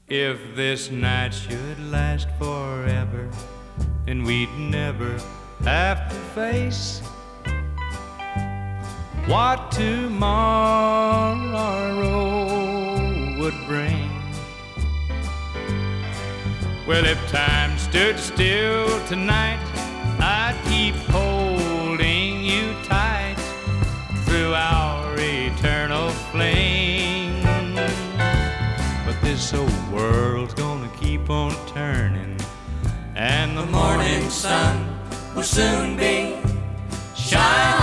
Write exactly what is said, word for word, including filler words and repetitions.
If this night should last forever, then we'd never have to face what tomorrow would bring. Well, if time stood still tonight, I'd keep holding you tight through our eternal fling. But this old world's gonna keep on turning, and the morning sun will soon be shining